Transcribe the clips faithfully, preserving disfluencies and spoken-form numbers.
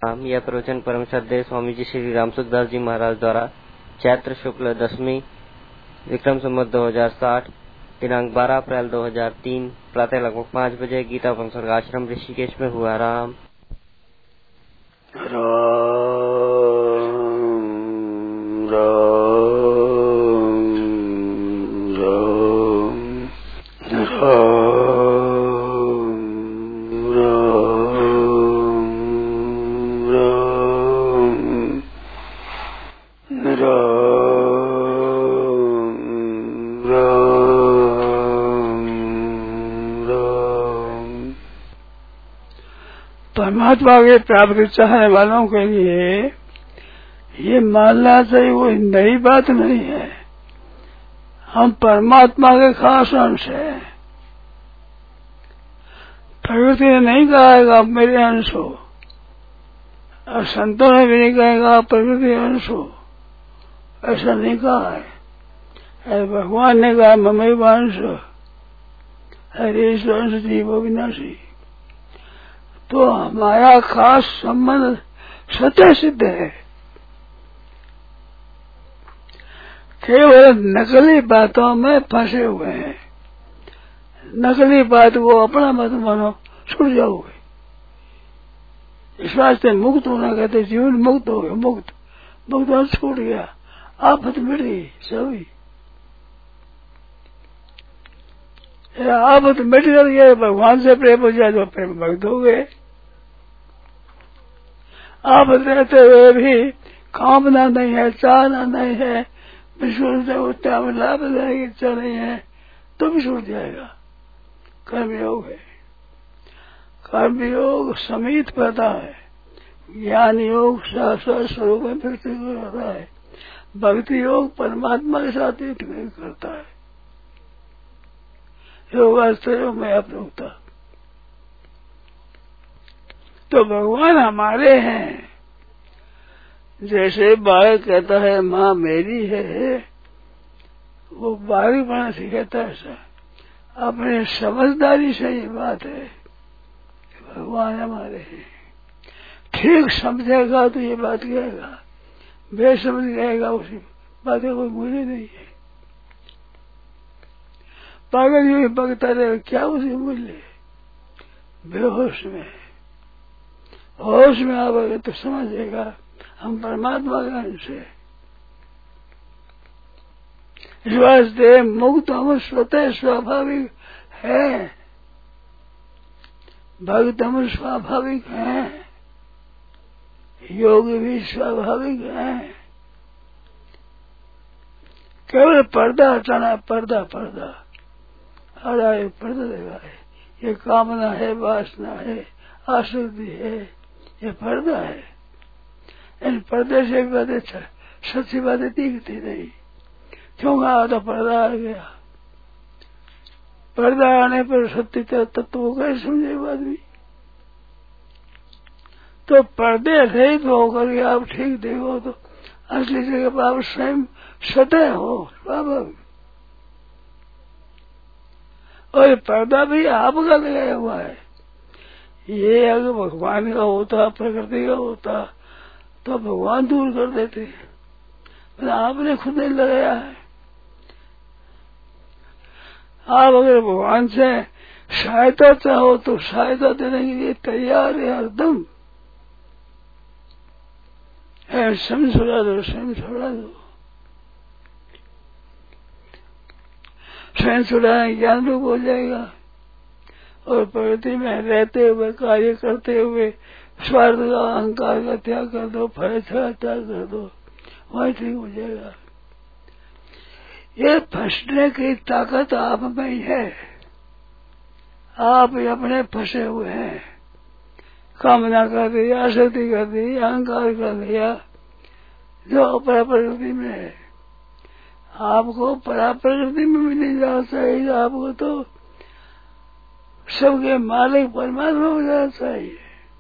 हम यह प्रवचन परम श्रद्धेय स्वामी जी श्री राम सुखदास जी महाराज द्वारा चैत्र शुक्ल दशमी विक्रम संवत दो हजार साठ दिनांक बारह अप्रैल दो हजार तीन प्रातः लगभग पाँच बजे गीता पंसर्ग आश्रम ऋषिकेश में हुआ। राम राम राम परमात्मा के प्राप्ति चाहने वालों के लिए ये मानना चाहिए वो नई बात नहीं है। हम परमात्मा के खास अंश हैं। प्रकृति ने नहीं कहा आप मेरे अंश हो, और संतों ने भी नहीं कहेगा आप प्रकृति अंश हो, ऐसा नहीं कहा है। भगवान ने कहा ममई वंश हरे वंश जीवो विनाशी। तो हमारा खास संबंध स्वतः सिद्ध है। केवल नकली बातों में फंसे हुए हैं। नकली बात को अपना मत मानो, छूट जाओगे। इस वास्ते मुक्त होना कहते जीवन मुक्त हो गया। मुक्त मुक्त होना छूट गया, आफत मिट गई सभी। आफत मिट गई, भगवान से प्रेम हो जाए तो प्रेम भक्त हो गए। आप रहते हुए भी कामना नहीं है, चाहना नहीं है, विश्वास से उठा में लाभ देने की इच्छा नहीं है, तो भी छूट जाएगा। कर्मयोग है। कर्मयोग समित पता है। ज्ञान योग शास्त्र स्वरूप में व्यक्ति को रहता है। भक्ति योग परमात्मा के साथ एक करता है। योगास्त्र योग में अपरोक्ता। तो भगवान हमारे हैं। जैसे बालक कहता है माँ मेरी है, वो बालक बना सिखाता है। ऐसा अपने समझदारी से ये बात है, भगवान हमारे हैं। ठीक समझेगा तो ये बात कहेगा, बेसमझ कहेगा उसी बात कोई मूल्य नहीं है। पागल यूं ही बगता रहेगा, क्या उसी मूल्य? बेहोश में, होश में आवेगा तो समझेगा हम परमात्मा का अंश है। इस वास्ते मुक्त हम स्वतः स्वाभाविक है, भक्त हम स्वाभाविक हैं, योग भी स्वाभाविक है। केवल पर्दा हटाना, पर्दा पर्दा हटा, ये पर्दा लगा है। ये कामना है, वासना है, आसक्ति है, ये पर्दा है। इन पर्दे से भी बातें सच्ची बातें दिखती नहीं। क्यों कहा तो पर्दा आ गया। पर्दा आने पर सत्य तत्व को कैसे समझेगा आदमी? तो पर्दे रहित होकर के आप ठीक देखो तो असली जगह पर आप स्वयं सतह हो, स्वाभाविक। और पर्दा भी आपका लगाया हुआ है। ये अगर भगवान का होता, प्रकृति का होता, तो भगवान दूर कर देते। आपने खुद नहीं लगाया है। आप अगर भगवान से सहायता चाहो तो सहायता देने के लिए तैयार है एकदम। स्वयं छोड़ा दो, स्वयं छोड़ा दो। स्वयं छुड़ाने ज्ञान रूप हो जाएगा। और प्रकृति में रहते हुए, कार्य करते हुए स्वार्थ का, अहंकार का त्याग कर दो, फल का त्याग कर दो, वही ठीक हो जाएगा। ये फंसने की ताकत आप में ही है। आप अपने फंसे हुए हैं। कामना कर दी, आसक्ति कर दी, अहंकार कर दिया, जो अपरा प्रकृति में है। आपको परा प्रकृति में भी नहीं जाना चाहिए। आपको तो सबके मालिक परमात्मा हो जाना चाहिए।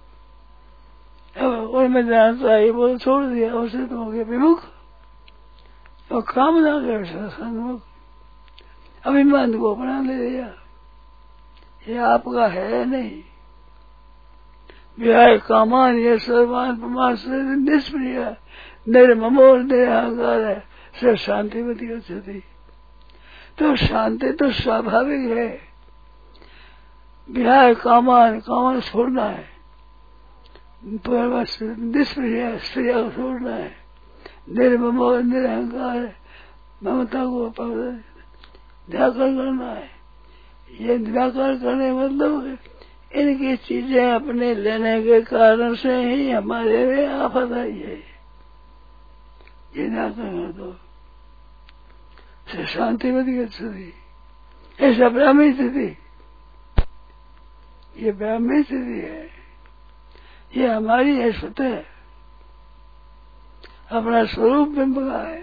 अब उनमें जाना चाहिए, वो छोड़ दिया, उसे तो हो गया विमुख। तो कामना के सन्मुख, अभिमान को अपना ले लिया। ये आपका है नहीं। विहाय कामान ये सर्वान प्रमाण निष्प्रिय निर्ममो निरहंकार है से शांति बती होती। तो शांति तो स्वाभाविक है। विहाय कामान कामान छोड़ना है, निष्प्रिय स्त्रिया को छोड़ना है, निर्ममो निरहंकार है ममता को निराकर करना है। ये निराकर करने मतलब इनकी चीजें अपने लेने के कारण से ही हमारे में आफत आई है। ये निराकर कर दो से शांति बदी स्थिति, ऐसा ब्राह्मी स्थिति, ये ब्राह्मी स्थिति है। ये हमारी है स्वतः अपना स्वरूप बिंब का है।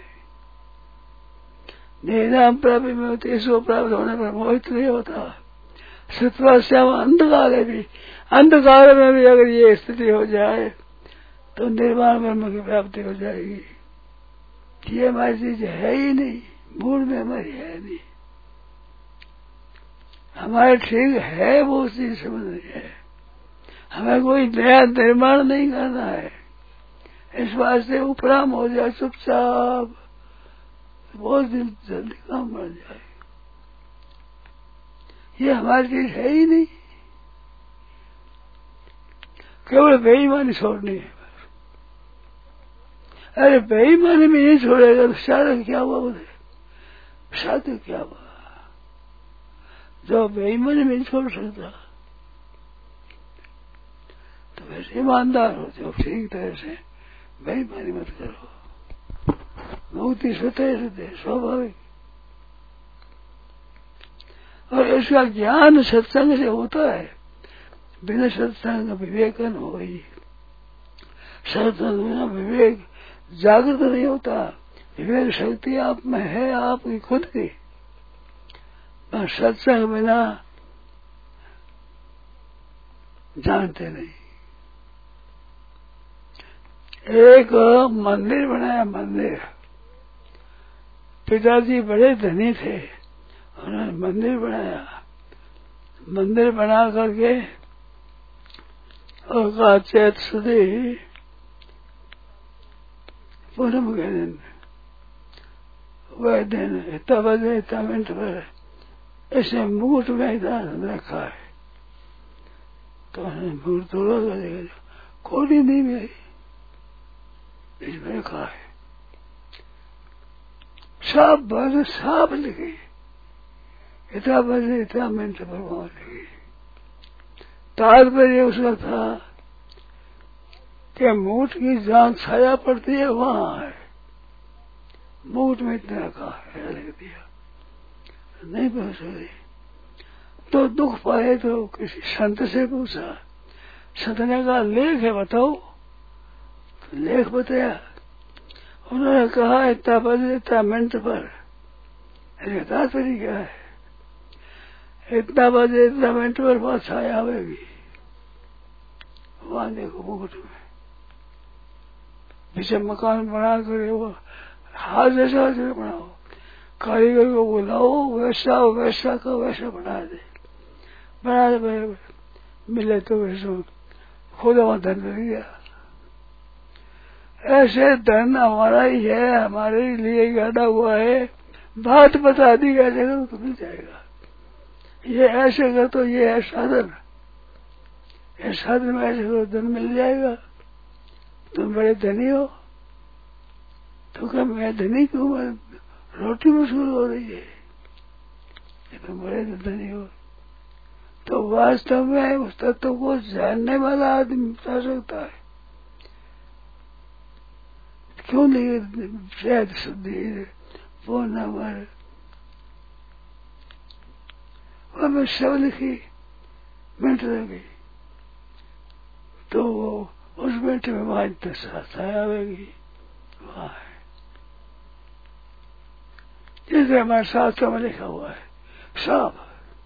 निराम प्राप्ति में होती, इसको प्राप्त होने पर मोहित नहीं होता। सत्वा श्याम अंधकार है भी, अंधकार में भी अगर ये स्थिति हो जाए तो निर्वाण ब्रह्म की प्राप्ति हो जाएगी। ये हमारी चीज है ही नहीं, मूल में हमारी है नहीं। हमारे ठीक है वो चीज समझ नहीं है। हमें कोई नया निर्माण नहीं करना है। इस बात से उपराम हो जाए चुपचाप, बहुत जल्दी काम बढ़ जाए। ये हमारी चीज है ही नहीं, केवल बेईमानी छोड़नी है। अरे बेईमानी में नहीं छोड़ेगा तो शादी क्या हुआ? बोले शादी क्या हुआ? जो बेईमानी में नहीं छोड़ सकता तो वैसे ईमानदार हो जाओ, ठीक तरह से बेईमानी मत करो। मुक्ति स्वतः सिद्ध है, स्वाभाविक। और इसका ज्ञान सत्संग से होता है। बिना सत्संग विवेकन हो गई, सत्संग बिना विवेक जागृत नहीं होता। विवेक शक्ति आप में है, आपकी खुद की, पर सत्संग बिना जानते नहीं। एक मंदिर बनाया, मंदिर। पिताजी बड़े धनी थे, उन्होंने मंदिर बनाया। मंदिर बना करके और कहा चैत सुधी पूनम के दिन, वह दिन इतना बजे इतना मिनट पर ऐसे मुकुट में इतना रखा है। तो उन्होंने मुकुट तोड़ा कर देखा, खोली नहीं मिली, इसमें रखा है। साफ बात साफ लिखी, इतना बजे इतना मिनट पर वहां लिखी। तात्पर्य उसका था कि मुकुट की जहां छाया पड़ती है वहां है, मुकुट में इतना रखा है, लिख दिया। नहीं पहुंच रही तो दुख पाए तो किसी संत से पूछा। संत ने कहा लेख है बताओ। लेख बताया, उन्होंने कहा इतना बजे इतना मिनट पर। तात्पर्य क्या है? इतना बजे इतना मिनट पर बहुत छाया आवेगी, वहां देखो मुकुट में। पीछे मकान बना कर वो हाथ जैसा वैसे बनाओ, कारीगर को बुलाओ, वैसा वैसा का वैसा बना दे, बना दे। मिले तो वैसा खुद वहां धन मिल गया। ऐसे धन हमारा ही है, हमारे लिए गाड़ा हुआ है। बात बता दी ऐसे करो तो मिल जाएगा, ये ऐसे कर तो ये है साधन, ये साधन में ऐसे करो धन मिल जाएगा। तुम बड़े धनी हो तो क्या मैं धनी क्यों? रोटी मशहूर हो रही है, तुम बड़े धनी हो। तो वास्तव में उस तत्व को जानने वाला आदमी बता सकता है। क्यों नहीं शायद शुद्धि वो न मर हमें सब लिखी मिनट लगी तो वो उस मिनट में वहां इतना आवेगी। वहां है जैसे हमारे शास्त्रों में लिखा हुआ है सब।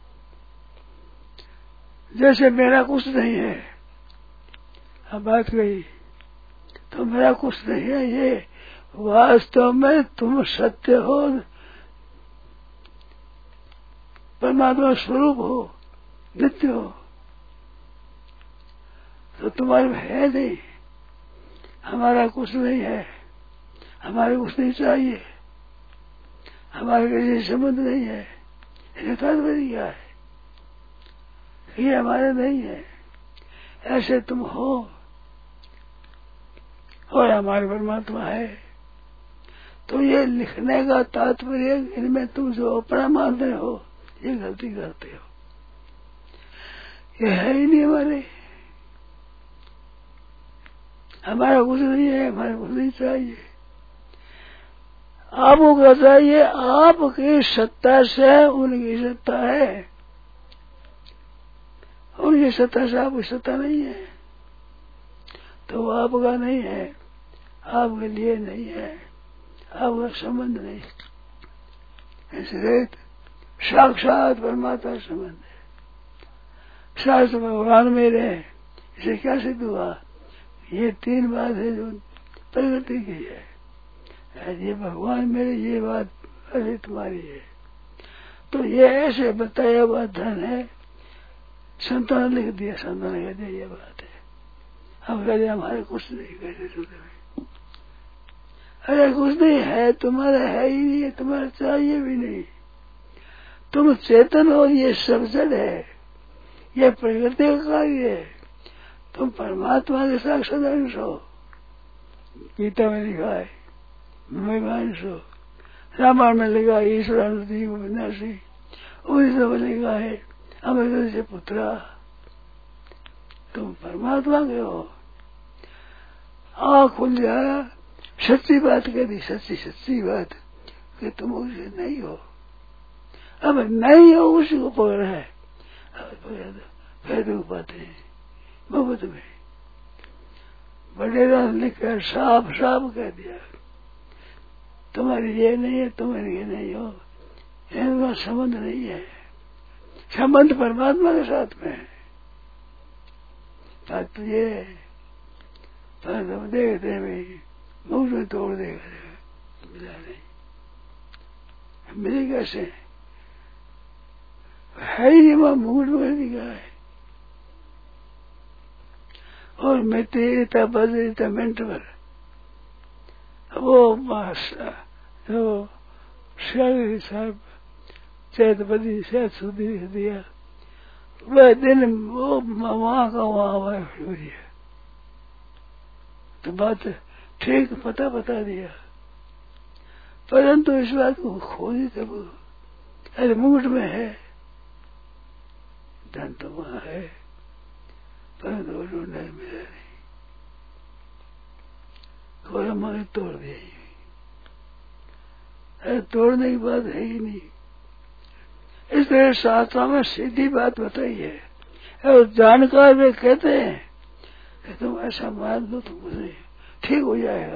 जैसे मेरा कुछ नहीं है, अब बात गई तो मेरा कुछ नहीं है, ये वास्तव में तुम सत्य हो, परमात्मा स्वरूप हो, नित्य हो। तो तुम्हारे में है नहीं, हमारा कुछ नहीं है, हमारे कुछ नहीं चाहिए, हमारे किसी संबंध नहीं है, इसका तात्पर्य क्या है? ये हमारे नहीं है, ऐसे तुम हो और हमारे परमात्मा है। तो ये लिखने का तात्पर्य इनमें तुम जो अपना मानते हो ये गलती करते हो, ये है ही नहीं हमारे, हमारा कुछ नहीं है, हमारा कुछ नहीं चाहिए। आपको क्या चाहिए? आपकी सत्ता से उनकी सत्ता है, उनकी सत्ता से आपकी सत्ता नहीं है, तो आपका नहीं है, आपके लिए नहीं है, आपका संबंध नहीं, इसलिए साक्षात परमात्मा संबंध है। शास्त्र भगवान मेरे हैं, इसे क्या सिद्ध हुआ? ये तीन बात है जो प्रगति की है, ये भगवान मेरे, ये बात अरे तुम्हारी है। तो ये ऐसे बताया हुआ धन है, संतों ने लिख दिया, संतों ने कह दिया ये बात है। हम कहते हमारे कुछ नहीं, कहते सुनते, अरे कुछ नहीं है, तुम्हारा है ही नहीं, तुम्हारा चाहिए भी नहीं। तुम चेतन हो, ये सब जड़ है, ये प्रकृति का कार्य है, तुम परमात्मा के साक्षात अंश हो। गीता में लिखा है मैं हो, रामायण में लिखा है ईश्वर विनाशी, उड़ीसा में लिखा है अमृत से पुत्रा, तुम परमात्मा के हो। आँख खुल जाया, सच्ची बात कह दी, सच्ची सच्ची बात कि तुम उसे नहीं हो, अब नहीं हो उसी को पकड़ा है, अब पकड़ा फिर दुख पाते हैं मुफ्त में। बड़ेरा लिखकर साफ साफ कह दिया तुम्हारी ये नहीं है, तुम्हारी ये नहीं हो, इनका संबंध नहीं है, संबंध परमात्मा के साथ में है। बात तो ये पर हम देखते भाई मुझ में तोड़ देगा, मिला नहीं, मिली कैसे है ही वहां मूड में दिखा है। और मैं तेरता बजता मिनट पर वो जो शायद साहब चैत बदी शायद सुधी दिया, वह दिन वो वहां का वहां आवाज हुई है, तो बात ठीक पता बता दिया, परंतु इस बात को खोजी तब अरे मुकुट में है, धन तो वहां है, परंतु ढूंढा मिला नहीं, थोड़ा मन तोड़ दिया। अरे तोड़ने की बात है ही नहीं, इस तरह शास्त्रों में सीधी बात बताई है। और जानकार वे कहते हैं कि तुम ऐसा मान लो तो मुझे ठीक हो जाएगा,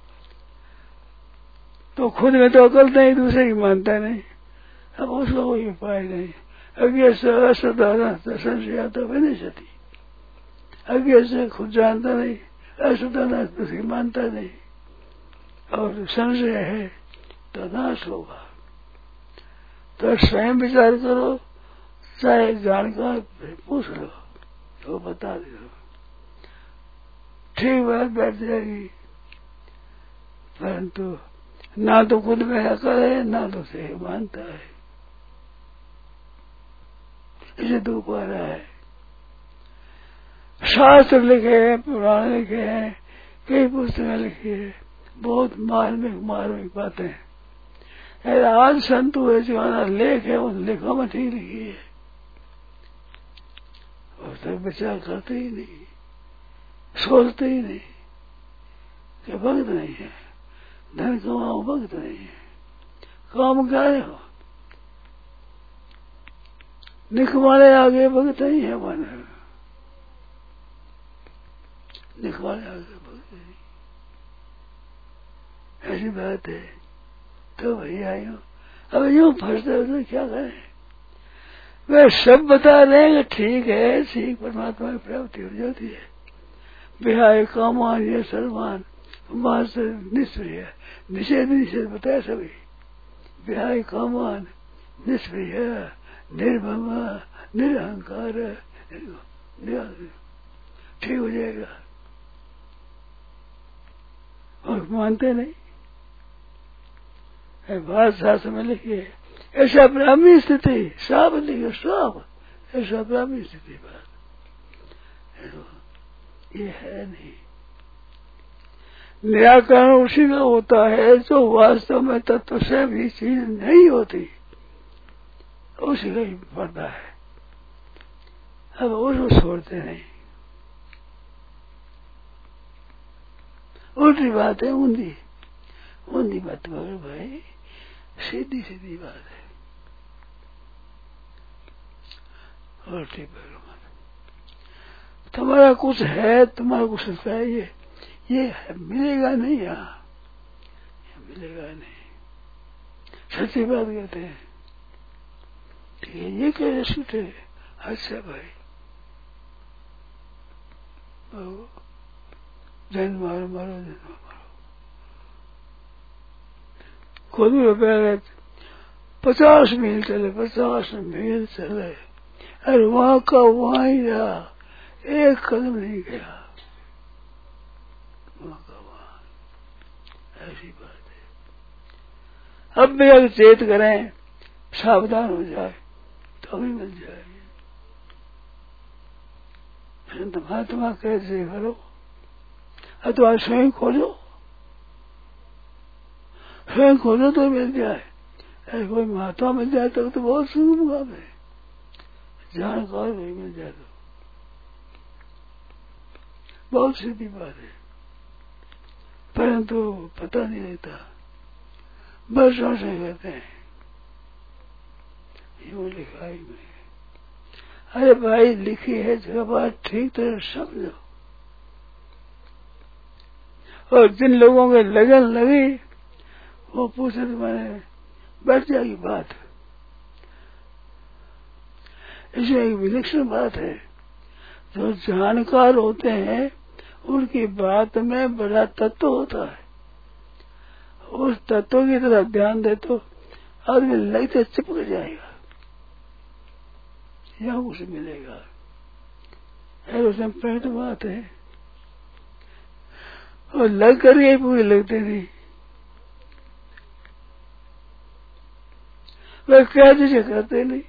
तो खुद में तो अकल नहीं, दूसरे की मानता नहीं, अब उसका कोई उपाय नहीं। अज्ञे से असाधारण संशय आता बनी सती, अज्ञे से खुद जानता नहीं, असाधारण दूसरी मानता नहीं, और संशय है तो नाश होगा। तो स्वयं विचार करो, चाहे जानकार पूछ लो तो बता दो, ठीक बात बैठ जाएगी। परंतु ना तो खुद में अकल है, ना तो सही मानता है, इसे दुख आ रहा है। शास्त्र लिखे हैं, पुराण लिखे हैं, कई पुस्तकें लिखी है, बहुत मार्मिक मार्मिक बातें हैं। आज संतु है जमाना लेख है, उस लेखों में ठीक लिखी है, और तक विचार करते ही नहीं, सोचते ही नहीं कि भक्त नहीं है, धन कमाओ भक्त नहीं है, काम करे हो, निकमाले आगे भक्त नहीं है, मन निकमाले आगे भक्त नहीं, ऐसी बात है। तो भैया यूं अब यूं फंसते हो तो क्या करें? वे सब बता रहे हैं ठीक है, ठीक परमात्मा की प्राप्ति हो जाती है, बिहाय कामान ये सलमान मास्टर निष्प्रिय निषेध निषेध बताया सभी, बिहाय कामान निष्प्रिय निर्भम निरहंकार ठीक हो जाएगा, और मानते नहीं। बात शास्त्र में लिखी है, ऐसा ब्राह्मी स्थिति साफ लिखे, साफ ऐसा ब्राह्मी स्थिति। बात ये है नहीं। निराकरण उसी का होता है जो वास्तव में तत्व से भी चीज नहीं होती, उसी का ही पड़ता है। अब उसको छोड़ते नहीं। उल्टी बात है, ऊंधी ऊंधी बात करो भाई, सीधी सीधी बात है, उल्टी बोलो मत। तुम्हारा कुछ है, तुम्हारा कुछ चाहिए, ये है, मिलेगा नहीं, यहाँ मिलेगा नहीं। सच्ची बात कहते हैं, ठीक है, ये कैसे छूटे? अच्छा भाई, जन्म मारो मारो जन्म मारो। खुद भी रुपया पचास मील चले, पचास मील चले, अरे वहां का वहां ही रहा, एक कदम नहीं गया, वहां का वहां। ऐसी बात है। अब भी अगर चेत करें, सावधान हो जाए तो भी मिल जाएगी। महात्मा कैसे करो, अथवा स्वयं खोलो, स्वयं खोलो तो मिल जाए। ऐसे कोई महात्मा मिल जाए तक तो बहुत सुख मुकाम है, जानकार भी मिल जाए तो बहुत सीधी बात है, परंतु पता नहीं रहता, वर्षों से कहते हैं यूं लिखा ही में। अरे भाई, लिखी है जगह बात ठीक तरह समझो। और जिन लोगों के लगन लगी वो पूछे तो मैंने बैठ जाएगी बात। इसमें एक विलक्षण बात है, जो जानकार होते हैं उनकी बात में बड़ा तत्व होता है, उस तत्व की तरफ ध्यान दे तो आदमी लगते चिपक जाएगा, यहाँ उसे मिलेगा। उसमें पेट बात है, और लग कर ये पूरी लगते नहीं, वह क्या चीजें करते नहीं,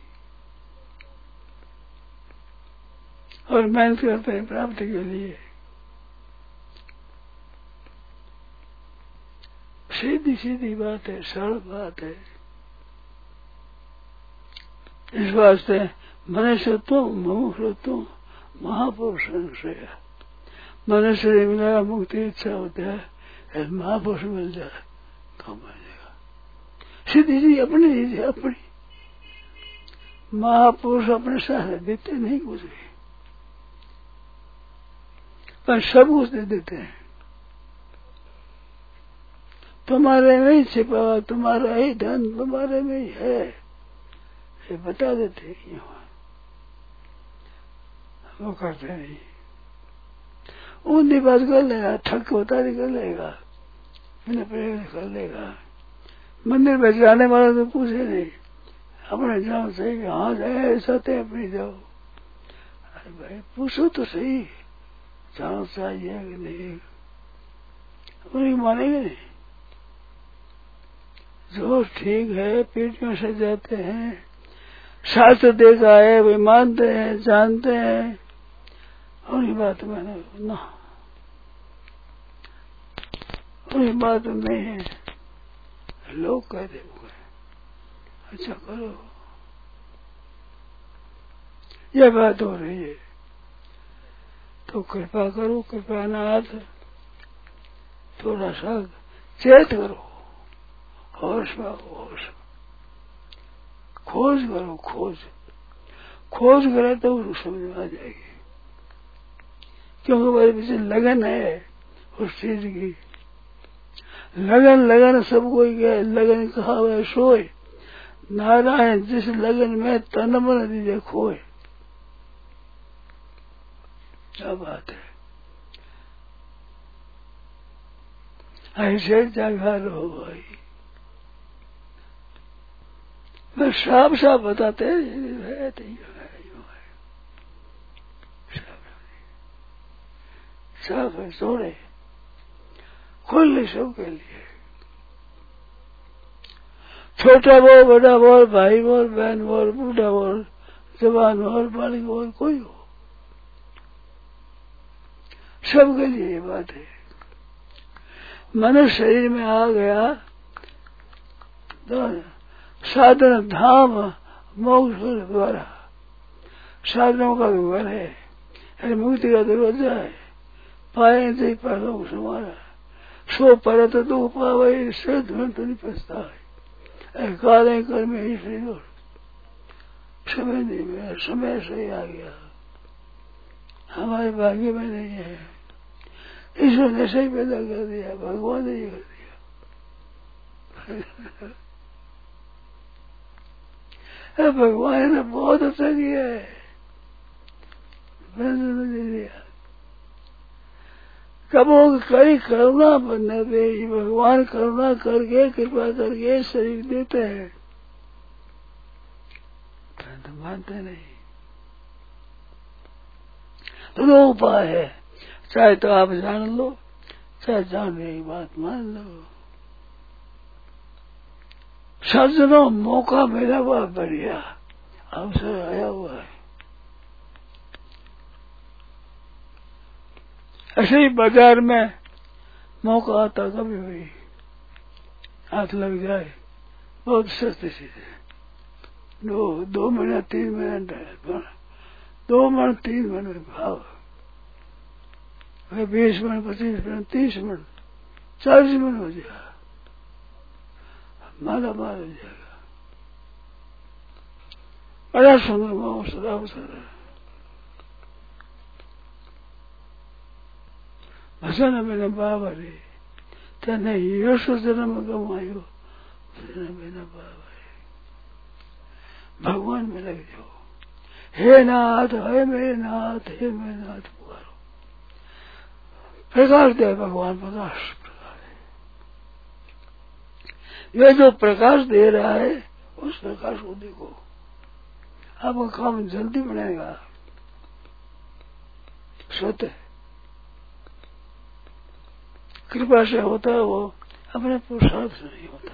और मेहनत करते हैं प्राप्ति के लिए। सीधी सीधी बात है, सरल बात है। इस वास्ते मनुष्य तो मुमुक्षु तो महापुरुष से, मनुष्य से मिला मुक्ति इच्छा होता है, महापुरुष मिल जाए तो मिल जाएगा। सीधी सी अपनी चीज अपनी, महापुरुष अपने साथ देते नहीं कुछ भी, पर सब कुछ दे देते हैं। तुम्हारे में ही छिपा, तुम्हारा ही धन तुम्हारे में ही है, ये बता देते हैं, वो करते नहीं। ऊंधी बात कर लेगा, ठग होता नहीं कर लेगा, बिना प्रेम कर लेगा। मंदिर में जाने वाला तो पूछे नहीं, अपने जाओ सही, हाँ जाए ऐसा थे अपनी जाओ। अरे भाई पूछो तो सही, जाओ चाहिए कि नहीं, उन्हें मानेंगे नहीं। जो ठीक है पीढ़ियों से जाते हैं, शास्त्र देखा है, वे मानते हैं, जानते हैं, उन्हीं बात में ना, उन्हीं बात में है। लोग कहते हुए अच्छा करो, यह बात हो रही है तो कृपा करो, कृपा नाथ थोड़ा सा चेत करो, होश में होश, खोज करो, खोज खोज करे तो उसको समझ में आ जाएगी। क्योंकि हमारे पीछे लगन है उस चीज की, लगन लगन सब कोई गए, लगन कहा वह सोए, नारायण जिस लगन में तन मन दीजिए खोए। क्या बात है, ऐसे जगह रहो भाई। मैं साफ साफ बताते है, सागर छोड़े खुले सबके लिए, छोटा बोल, बड़ा बोल, भाई बोल, बहन बोल, बूढ़ा बोल, जवान बोल, बालिक बोल, कोई हो, सबके लिए ये बात है। मनुष्य शरीर में आ गया तो साधन धाम मोक्ष द्वारा साधनों का विवर है, अरे मुक्ति का दरवाजा है, पाए तो पालों को समारा, सो पर तो दुख पावे, से धन तो नहीं पछता है, काले कर में ही श्री समय नहीं मेरा, समय से आ गया, हमारे भाग्य में नहीं है, ईश्वर ने सही पैदा कर दिया, भगवान ने ये कर दिया। भगवान ने बहुत अच्छा किया है, मैंने दे दिया। कबो कई करुणा बनने दे, भगवान करुणा करके कृपा करके शरीर देते हैं, तो मानते नहीं। तो दो उपाय है, चाहे तो आप जान लो, चाहे जानने की बात मान लो। सज्जनों, मौका मिला हुआ बढ़िया अवसर आया हुआ है। ऐसे ही बाजार में मौका आता कभी भी हाथ लग जाए, बहुत सस्ते चीजें, दो दो महीना तीन महीना दो मन तीन मन में भाव, बीस मन, पच्चीस मन, तीस मन, चालीस मन हो जाएगा, माला माल हो जाएगा। बड़ा सुंदर माओ सदा अवसर भजन मैंने बाबा रे तेने यशो जन्म गवायो, मैंने बाबा रे भगवान में लग जाओ। हे नाथ, हे मेरे नाथ, हे मेरे नाथ पुकारो, प्रकाश दे भगवान, प्रकाश प्रकाश है। ये जो प्रकाश दे रहा है उस प्रकाश को देखो, आपका काम जल्दी बनेगा। सत्य कृपा से होता है, वो अपने पुरुषार्थ से नहीं होता।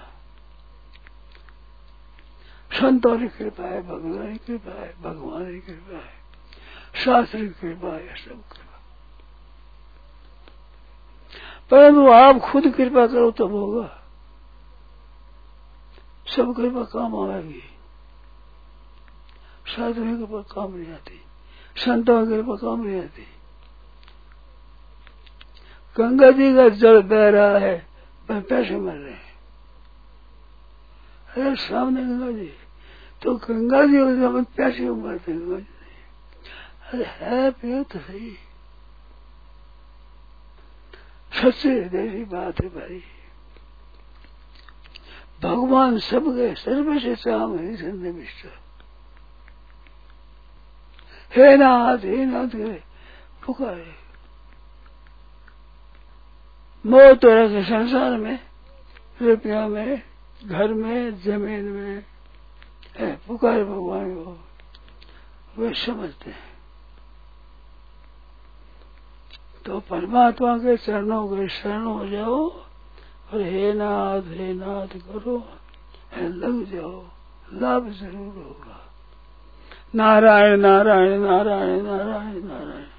संतों की कृपा है, भगवान की कृपा है, भगवान की कृपा है, शास्त्र की कृपा है, सब कृपा। परंतु आप खुद कृपा करो तब होगा, सब कृपा काम आएगी। शास्त्रों की कृपा काम नहीं आती, संतों की कृपा काम नहीं आती। गंगा जी का जल बह रहा है, वह पैसे मर रहे हैं। अरे सामने गंगा जी, तो गंगा जी में पैसे मरते हैं, गंगा जी नहीं। अरे है पे तो सही, सच्चे हृदय की बात है भाई। भगवान सबके सर्व से चाम है, संदेह मिश्र। हे नाथ, हे नाथ करे पुकारे, मोह तो रखे संसार में, रुपया में, घर में, जमीन में, पुकारे भगवान को, वे समझते हैं। तो परमात्मा के चरणों के शरण हो जाओ और हे नाथ, हे नाथ करो, लग जाओ, लाभ जरूर होगा। नारायण नारायण नारायण नारायण नारायण।